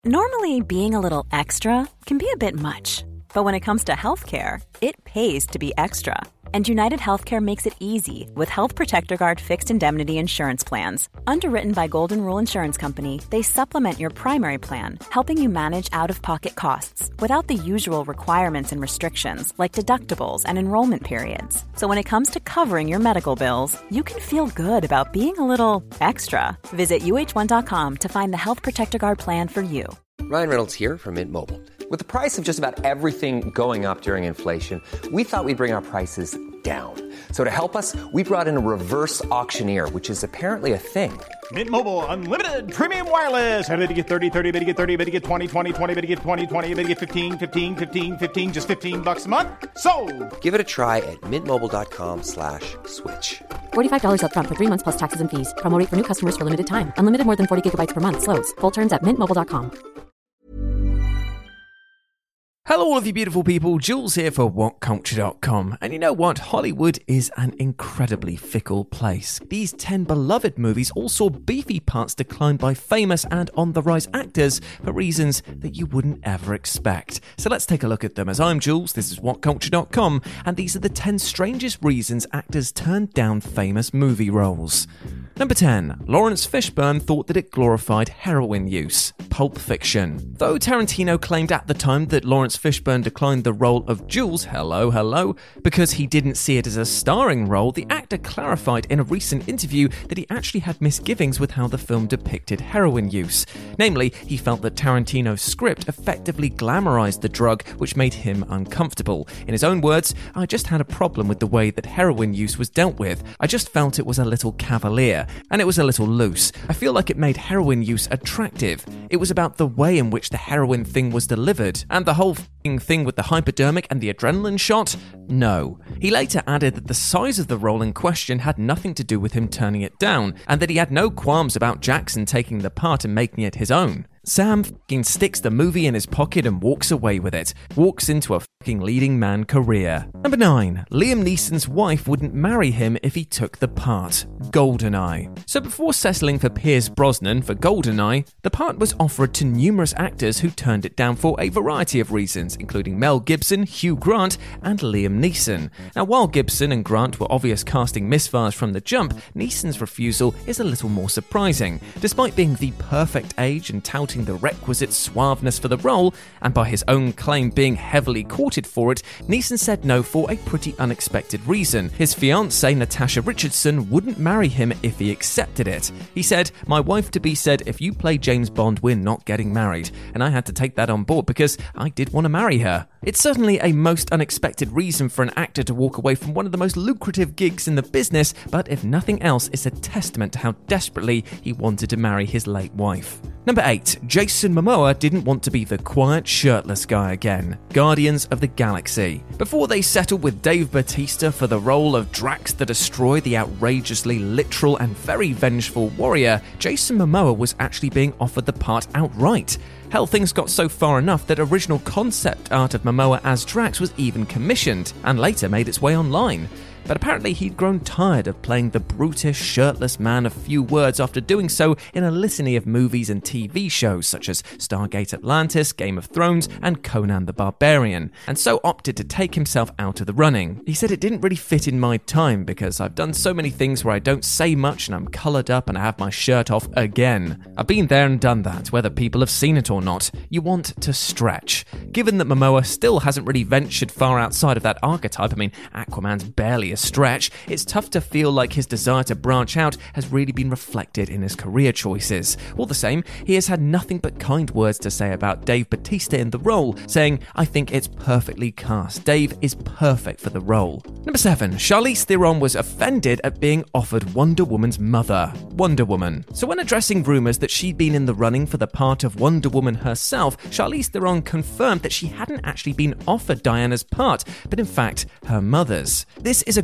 Normally, being a little extra can be a bit much, but when it comes to healthcare, it pays to be extra. And United Healthcare makes it easy with Health Protector Guard fixed indemnity insurance plans. Underwritten by Golden Rule Insurance Company, they supplement your primary plan, helping you manage out-of-pocket costs without the usual requirements and restrictions like deductibles and enrollment periods. So when it comes to covering your medical bills, you can feel good about being a little extra. Visit uh1.com to find the Health Protector Guard plan for you. Ryan Reynolds here from Mint Mobile. With the price of just about everything going up during inflation, we thought we'd bring our prices down. So to help us, we brought in a reverse auctioneer, which is apparently a thing. Mint Mobile Unlimited Premium Wireless. How to get 30, 30, bit to get 30, bit to get 20, 20, 20, bit to get 20, 20, bit to get 15, 15, 15, 15, just $15 a month? Sold! Give it a try at mintmobile.com/switch. $45 up front for 3 months plus taxes and fees. Promo rate for new customers for limited time. Unlimited more than 40 gigabytes per month. Slows full terms at mintmobile.com. Hello all of you beautiful people, Jules here for WhatCulture.com. And you know what? Hollywood is an incredibly fickle place. These 10 beloved movies all saw beefy parts declined by famous and on-the-rise actors for reasons that you wouldn't ever expect. So let's take a look at them. As I'm Jules, this is WhatCulture.com, and these are the 10 strangest reasons actors turned down famous movie roles. Number 10. Lawrence Fishburne thought that it glorified heroin use. Pulp Fiction. Though Tarantino claimed at the time that Lawrence Fishburne declined the role of Jules, hello, because he didn't see it as a starring role, the actor clarified in a recent interview that he actually had misgivings with how the film depicted heroin use. Namely, he felt that Tarantino's script effectively glamorized the drug, which made him uncomfortable. In his own words, I just had a problem with the way that heroin use was dealt with. I just felt it was a little cavalier, and it was a little loose. I feel like it made heroin use attractive. It was about the way in which the heroin thing was delivered, and the whole thing with the hypodermic and the adrenaline shot? No. He later added that the size of the role in question had nothing to do with him turning it down, and that he had no qualms about Jackson taking the part and making it his own. Sam sticks the movie in his pocket and walks away with it. Walks into a leading man career. Number 9. Liam Neeson's wife wouldn't marry him if he took the part. GoldenEye. So before settling for Pierce Brosnan for GoldenEye, the part was offered to numerous actors who turned it down for a variety of reasons, including Mel Gibson, Hugh Grant, and Liam Neeson. Now, while Gibson and Grant were obvious casting misfires from the jump, Neeson's refusal is a little more surprising. Despite being the perfect age and touting the requisite suaveness for the role, and by his own claim being heavily courted for it, Neeson said no for a pretty unexpected reason. His fiancée Natasha Richardson wouldn't marry him if he accepted it. He said, "My wife-to-be said, if you play James Bond, we're not getting married." And I had to take that on board because I did want to marry her. It's certainly a most unexpected reason for an actor to walk away from one of the most lucrative gigs in the business, but if nothing else, it's a testament to how desperately he wanted to marry his late wife. Number 8. Jason Momoa didn't want to be the quiet, shirtless guy again. Guardians of the Galaxy. Before they settled with Dave Bautista for the role of Drax the Destroyer, the outrageously literal and very vengeful warrior, Jason Momoa was actually being offered the part outright. Hell, things got so far enough that original concept art of Momoa as Drax was even commissioned, and later made its way online. But apparently he'd grown tired of playing the brutish, shirtless man of few words after doing so in a litany of movies and TV shows such as Stargate Atlantis, Game of Thrones, and Conan the Barbarian, and so opted to take himself out of the running. He said, "It didn't really fit in my time because I've done so many things where I don't say much and I'm coloured up and I have my shirt off again. I've been there and done that, whether people have seen it or not. You want to stretch." Given that Momoa still hasn't really ventured far outside of that archetype, I mean, Aquaman's barely a stretch, it's tough to feel like his desire to branch out has really been reflected in his career choices. All the same, he has had nothing but kind words to say about Dave Bautista in the role, saying, "I think it's perfectly cast. Dave is perfect for the role." Number 7. Charlize Theron was offended at being offered Wonder Woman's mother. Wonder Woman. So when addressing rumours that she'd been in the running for the part of Wonder Woman herself, Charlize Theron confirmed that she hadn't actually been offered Diana's part, but in fact, her mother's. This is a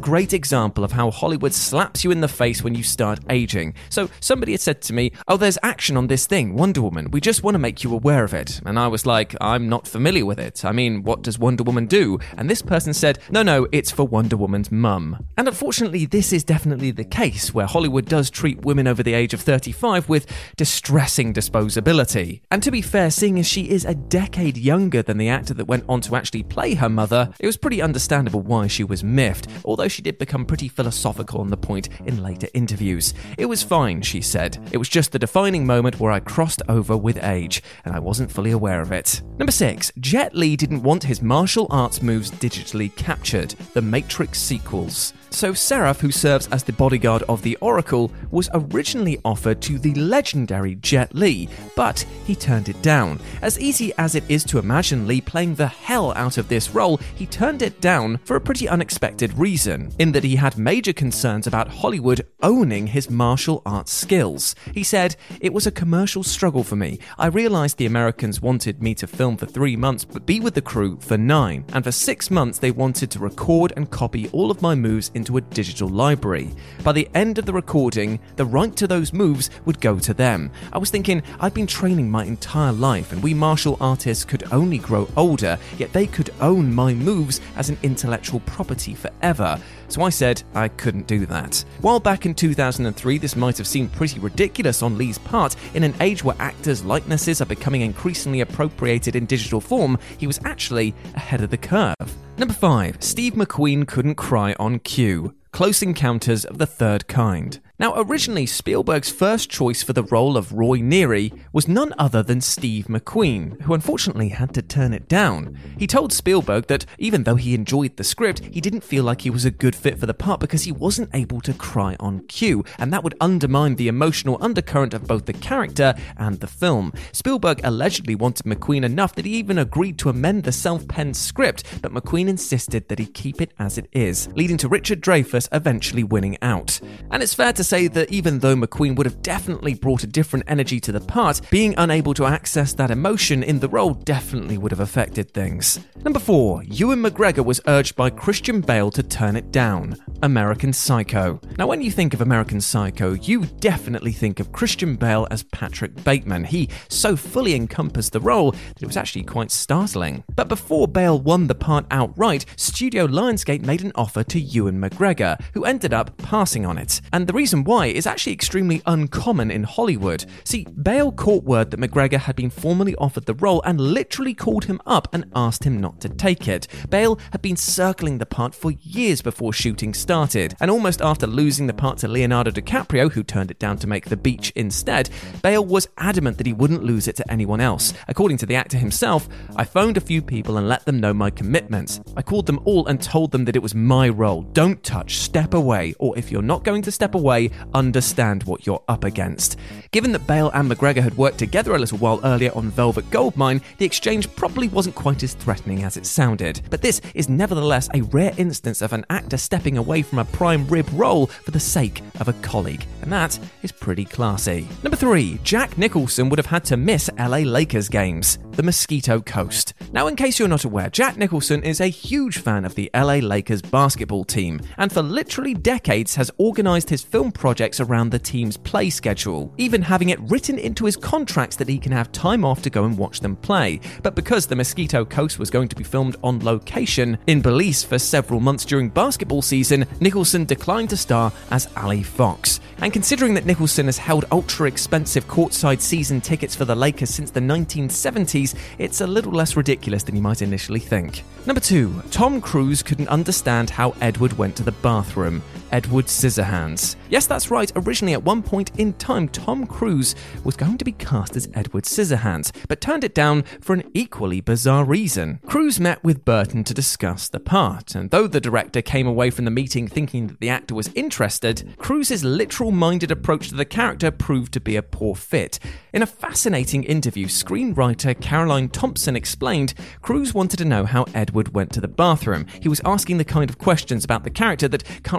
great example of how Hollywood slaps you in the face when you start aging. So somebody had said to me, "Oh, there's action on this thing, Wonder Woman. We just want to make you aware of it." And I was like, "I'm not familiar with it. I mean, what does Wonder Woman do?" And this person said, no, it's for Wonder Woman's mum. And unfortunately, this is definitely the case, where Hollywood does treat women over the age of 35 with distressing disposability. And to be fair, seeing as she is a decade younger than the actor that went on to actually play her mother, it was pretty understandable why she was miffed, although she did become pretty philosophical on the point in later interviews. "It was fine," she said. "It was just the defining moment where I crossed over with age, and I wasn't fully aware of it." Number 6. Jet Li didn't want his martial arts moves digitally captured. The Matrix sequels. So Seraph, who serves as the bodyguard of the Oracle, was originally offered to the legendary Jet Li, but he turned it down. As easy as it is to imagine Li playing the hell out of this role, he turned it down for a pretty unexpected reason, in that he had major concerns about Hollywood owning his martial arts skills. He said, "It was a commercial struggle for me. I realized the Americans wanted me to film for 3 months but be with the crew for 9, and for 6 months they wanted to record and copy all of my moves into a digital library. By the end of the recording, the right to those moves would go to them. I was thinking, I've been training my entire life and we martial artists could only grow older, yet they could own my moves as an intellectual property forever. So I said I couldn't do that." While back in 2003 this might have seemed pretty ridiculous on Li's part, in an age where actors' likenesses are becoming increasingly appropriated in digital form, he was actually ahead of the curve. Number 5. Steve McQueen couldn't cry on cue. Close Encounters of the Third Kind. Now, originally, Spielberg's first choice for the role of Roy Neary was none other than Steve McQueen, who unfortunately had to turn it down. He told Spielberg that even though he enjoyed the script, he didn't feel like he was a good fit for the part because he wasn't able to cry on cue, and that would undermine the emotional undercurrent of both the character and the film. Spielberg allegedly wanted McQueen enough that he even agreed to amend the self-penned script, but McQueen insisted that he keep it as it is, leading to Richard Dreyfuss eventually winning out. And it's fair to say that even though McQueen would have definitely brought a different energy to the part, being unable to access that emotion in the role definitely would have affected things. Number 4. Ewan McGregor was urged by Christian Bale to turn it down. American Psycho. Now, when you think of American Psycho, you definitely think of Christian Bale as Patrick Bateman. He so fully encompassed the role that it was actually quite startling. But before Bale won the part outright, Studio Lionsgate made an offer to Ewan McGregor, who ended up passing on it. And the reason why is actually extremely uncommon in Hollywood. See, Bale caught word that McGregor had been formally offered the role and literally called him up and asked him not to take it. Bale had been circling the part for years before shooting started, and almost after losing the part to Leonardo DiCaprio, who turned it down to make The Beach instead, Bale was adamant that he wouldn't lose it to anyone else. According to the actor himself, "I phoned a few people and let them know my commitments. I called them all and told them that it was my role. Don't touch, step away, or if you're not going to step away, understand what you're up against." Given that Bale and McGregor had worked together a little while earlier on Velvet Goldmine, the exchange probably wasn't quite as threatening as it sounded. But this is nevertheless a rare instance of an actor stepping away from a prime rib role for the sake of a colleague, and that is pretty classy. Number 3. Jack Nicholson would have had to miss LA Lakers games. The Mosquito Coast. Now, in case you're not aware, Jack Nicholson is a huge fan of the LA Lakers basketball team, and for literally decades has organised his film projects around the team's play schedule, even having it written into his contracts that he can have time off to go and watch them play. But because the Mosquito Coast was going to be filmed on location in Belize for several months during basketball season, Nicholson declined to star as Ali Fox. And considering that Nicholson has held ultra-expensive courtside season tickets for the Lakers since the 1970s, it's a little less ridiculous than you might initially think. Number 2. Tom Cruise couldn't understand how Edward went to the bathroom. Edward Scissorhands. Yes, that's right. Originally, at one point in time, Tom Cruise was going to be cast as Edward Scissorhands, but turned it down for an equally bizarre reason. Cruise met with Burton to discuss the part, and though the director came away from the meeting thinking that the actor was interested, Cruise's literal-minded approach to the character proved to be a poor fit. In a fascinating interview, screenwriter Caroline Thompson explained Cruise wanted to know how Edward went to the bathroom. He was asking the kind of questions about the character that can't really be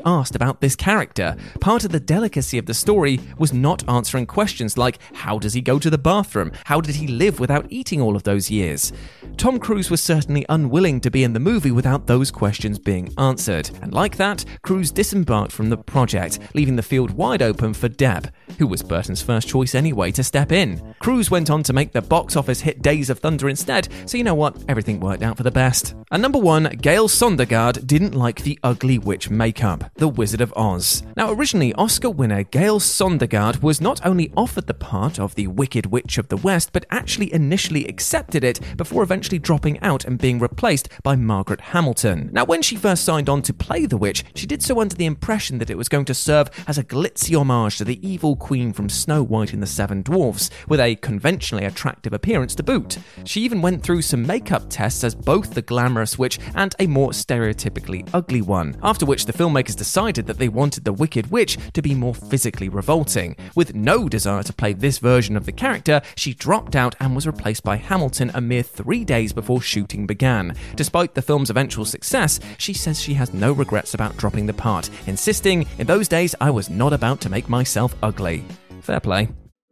asked about this character. Part of the delicacy of the story was not answering questions like, how does he go to the bathroom? How did he live without eating all of those years? Tom Cruise was certainly unwilling to be in the movie without those questions being answered. And like that, Cruise disembarked from the project, leaving the field wide open for Depp, who was Burton's first choice anyway, to step in. Cruise went on to make the box office hit Days of Thunder instead, so you know what? Everything worked out for the best. And number 1, Gail Sondergaard didn't like the ugly witch makeup, The Wizard of Oz. Now, originally, Oscar winner Gail Sondergaard was not only offered the part of the Wicked Witch of the West, but actually initially accepted it before eventually dropping out and being replaced by Margaret Hamilton. Now, when she first signed on to play the witch, she did so under the impression that it was going to serve as a glitzy homage to the evil queen from Snow White and the Seven Dwarfs, with a conventionally attractive appearance to boot. She even went through some makeup tests as both the glamorous witch and a more stereotypically ugly one, after which the filmmakers decided that they wanted the Wicked Witch to be more physically revolting. With no desire to play this version of the character, she dropped out and was replaced by Hamilton a mere 3 days before shooting began. Despite the film's eventual success, she says she has no regrets about dropping the part, insisting, "In those days, I was not about to make myself ugly." Fair play.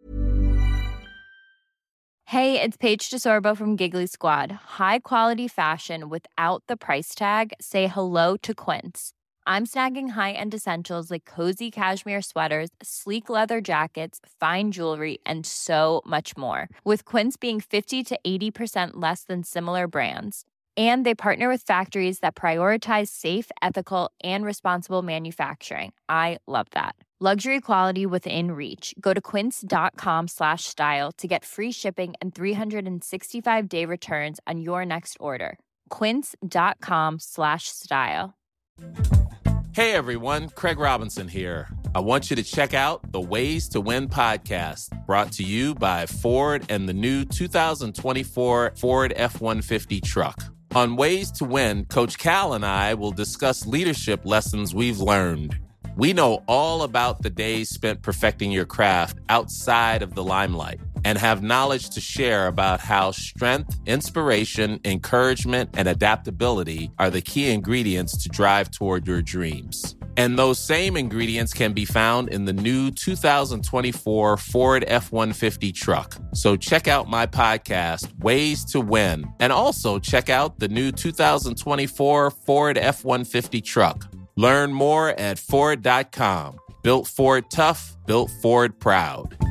Hey, it's Paige DeSorbo from Giggly Squad. High quality fashion without the price tag. Say hello to Quince. I'm snagging high-end essentials like cozy cashmere sweaters, sleek leather jackets, fine jewelry, and so much more. With Quince being 50 to 80% less than similar brands. And they partner with factories that prioritize safe, ethical, and responsible manufacturing. I love that. Luxury quality within reach. Go to quince.com/style to get free shipping and 365-day returns on your next order. Quince.com/style. Hey everyone, Craig Robinson here. I want you to check out the Ways to Win podcast, brought to you by Ford and the new 2024 Ford F-150 truck. On Ways to Win, Coach Cal and I will discuss leadership lessons we've learned. We know all about the days spent perfecting your craft outside of the limelight and have knowledge to share about how strength, inspiration, encouragement, and adaptability are the key ingredients to drive toward your dreams. And those same ingredients can be found in the new 2024 Ford F-150 truck. So check out my podcast, Ways to Win, and also check out the new 2024 Ford F-150 truck. Learn more at Ford.com. Built Ford tough, built Ford proud.